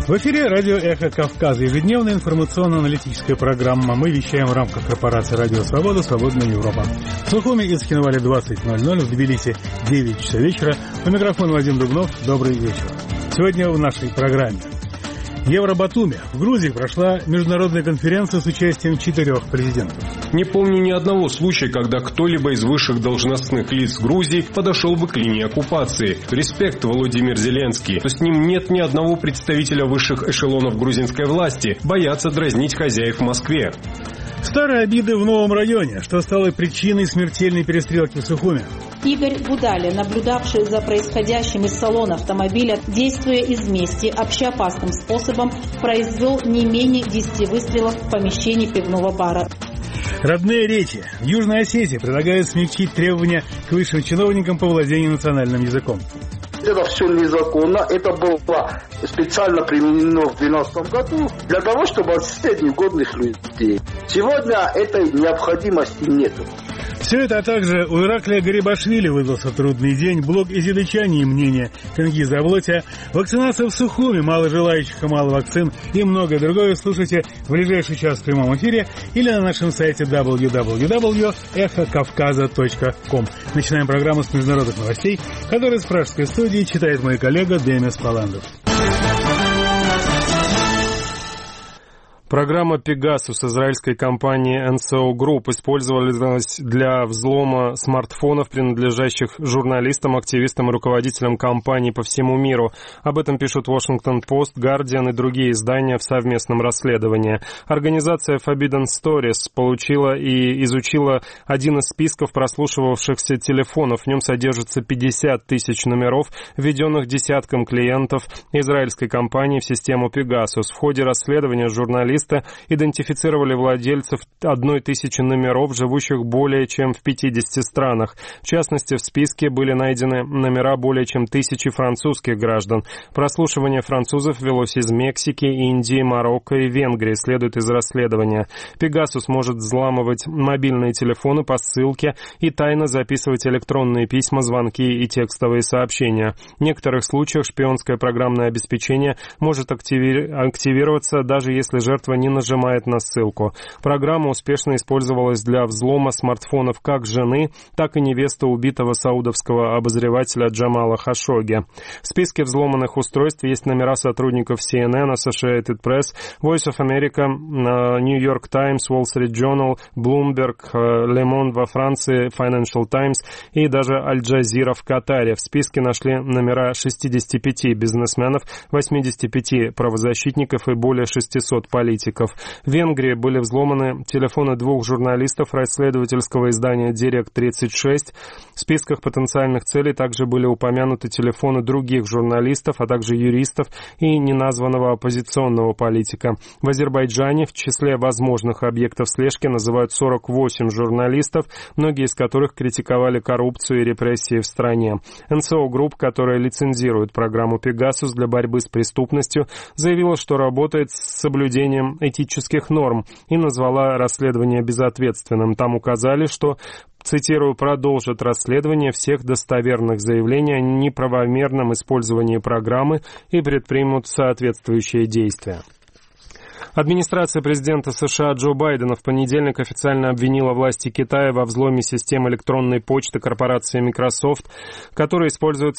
В эфире радио «Эхо Кавказа», ежедневная информационно-аналитическая программа. Мы вещаем в рамках корпорации «Радио Свобода», «Свободная Европа». В Сухуми и Цхинвале 20:00, в Тбилиси 9 часов вечера. У микрофона Вадим Дубнов. Добрый вечер. Сегодня в нашей программе. Евробатуми. В Грузии прошла международная конференция с участием 4 президентов. Не помню ни одного случая, когда кто-либо из высших должностных лиц Грузии подошел бы к линии оккупации. Респект, Володимир Зеленский. С ним нет ни одного представителя высших эшелонов грузинской власти. Боятся дразнить хозяев в Москве. Старые обиды в новом районе, что стало причиной смертельной перестрелки в Сухуми. Игорь Будали, наблюдавший за происходящим из салона автомобиля, действуя из мести, общеопасным способом, произвел не менее 10 выстрелов в помещении пивного бара. Родные речи. В Южной Осетии предлагают смягчить требования к высшим чиновникам по владению национальным языком. Это все незаконно, это было специально применено в 2012 году для того, чтобы отсеять негодных людей. Сегодня этой необходимости нет. Все это, а также у Ираклия Гарибашвили выдался трудный день, блок изидычане и мнения Тенгиза Аблотя, вакцинация в Сухуми, мало желающих и мало вакцин и многое другое слушайте в ближайший час в прямом эфире или на нашем сайте www.эхокавказа.ком. Начинаем программу с международных новостей, которую с пражской студии читает мой коллега Демис Паландов. Программа Pegasus израильской компании NSO Group использовалась для взлома смартфонов, принадлежащих журналистам, активистам и руководителям компаний по всему миру. Об этом пишут Washington Post, Guardian и другие издания в совместном расследовании. Организация Forbidden Stories получила и изучила один из списков прослушивавшихся телефонов. В нем содержится 50 тысяч номеров, введенных десяткам клиентов израильской компании в систему Pegasus. В ходе расследования журналисты идентифицировали владельцев 1000 номеров, живущих более чем в 50 странах. В частности, в списке были найдены номера более чем 1000 французских граждан. Прослушивание французов велось из Мексики, Индии, Марокко и Венгрии, следует из расследования. Pegasus может взламывать мобильные телефоны по ссылке и тайно записывать электронные письма, звонки и текстовые сообщения. В некоторых случаях шпионское программное обеспечение может активироваться, даже если жертва не нажимает на ссылку. Программа успешно использовалась для взлома смартфонов как жены, так и невесты убитого саудовского обозревателя Джамала Хашогги. В списке взломанных устройств есть номера сотрудников CNN, Associated Press, Voice of America, New York Times, Wall Street Journal, Bloomberg, Le Monde во Франции, Financial Times и даже Аль Джазира в Катаре. В списке нашли номера 65 бизнесменов, 85 правозащитников и более 600 политиков. В Венгрии были взломаны телефоны 2 журналистов расследовательского издания «Директ-36». В списках потенциальных целей также были упомянуты телефоны других журналистов, а также юристов и неназванного оппозиционного политика. В Азербайджане в числе возможных объектов слежки называют 48 журналистов, многие из которых критиковали коррупцию и репрессии в стране. NSO Group, которая лицензирует программу Pegasus для борьбы с преступностью, заявила, что работает с соблюдением этических норм и назвала расследование безответственным. Там указали, что, цитирую, продолжат расследование всех достоверных заявлений о неправомерном использовании программы и предпримут соответствующие действия. Администрация президента США Джо Байдена в понедельник официально обвинила власти Китая во взломе систем электронной почты корпорации Microsoft, которые используют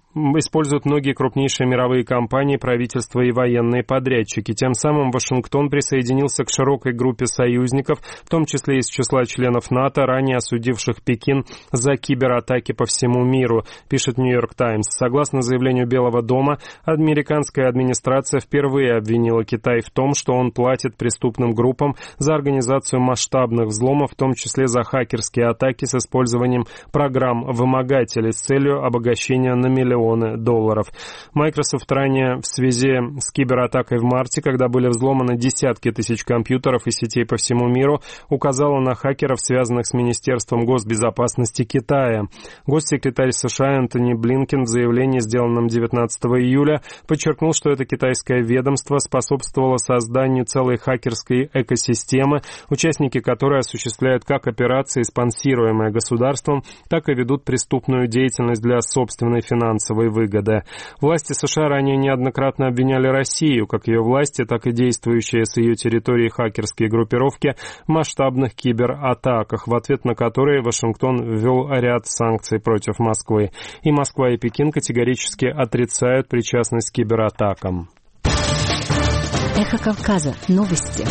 многие крупнейшие мировые компании, правительства и военные подрядчики. Тем самым Вашингтон присоединился к широкой группе союзников, в том числе из числа членов НАТО, ранее осудивших Пекин за кибератаки по всему миру, пишет New York Times. Согласно заявлению Белого дома, американская администрация впервые обвинила Китай в том, что он платит преступным группам за организацию масштабных взломов, в том числе за хакерские атаки с использованием программ-вымогателей с целью обогащения на миллионы долларов. Microsoft ранее в связи с кибератакой в марте, когда были взломаны десятки тысяч компьютеров и сетей по всему миру, указала на хакеров, связанных с Министерством госбезопасности Китая. Госсекретарь США Энтони Блинкен в заявлении, сделанном 19 июля, подчеркнул, что это китайское ведомство способствовало созданию создании целой хакерской экосистемы, участники которой осуществляют как операции, спонсируемые государством, так и ведут преступную деятельность для собственной финансовой выгоды. Власти США ранее неоднократно обвиняли Россию, как ее власти, так и действующие с ее территории хакерские группировки, в масштабных кибератаках, в ответ на которые Вашингтон ввел ряд санкций против Москвы. И Москва, и Пекин категорически отрицают причастность к кибератакам. Эхо Кавказа. Новости.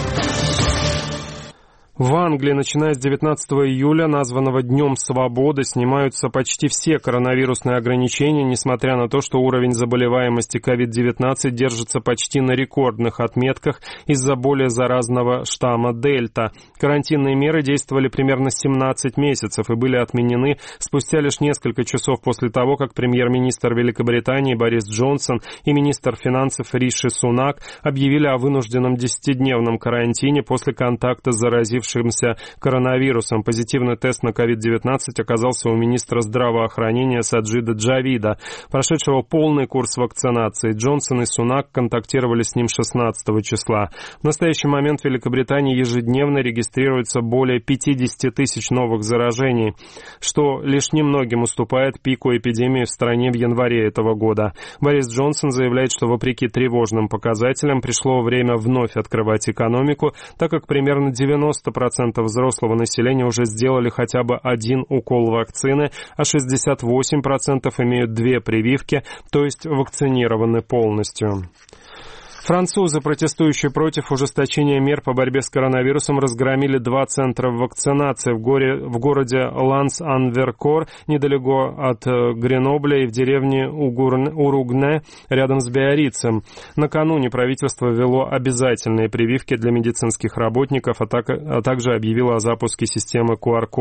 В Англии, начиная с 19 июля, названного Днем Свободы, снимаются почти все коронавирусные ограничения, несмотря на то, что уровень заболеваемости COVID-19 держится почти на рекордных отметках из-за более заразного штамма Дельта. Карантинные меры действовали примерно 17 месяцев и были отменены спустя лишь несколько часов после того, как премьер-министр Великобритании Борис Джонсон и министр финансов Риши Сунак объявили о вынужденном 10-дневном карантине после контакта с заразившимся коронавирусом. Позитивный тест на COVID-19 оказался у министра здравоохранения Саджида Джавида, прошедшего полный курс вакцинации. Джонсон и Сунак контактировали с ним 16 числа. В настоящий момент в Великобритании ежедневно регистрируется более 50 тысяч новых заражений, что лишь немногим уступает пику эпидемии в стране в январе этого года. Борис Джонсон заявляет, что вопреки тревожным показателям пришло время вновь открывать экономику, так как примерно 90% взрослого населения уже сделали хотя бы один укол вакцины, а 68% имеют 2 прививки, то есть вакцинированы полностью. Французы, протестующие против ужесточения мер по борьбе с коронавирусом, разгромили 2 центра вакцинации в городе Ланс-ан-Веркор, недалеко от Гренобля, и в деревне Уругне, рядом с Биаррицем. Накануне правительство ввело обязательные прививки для медицинских работников, а также объявило о запуске системы QR-код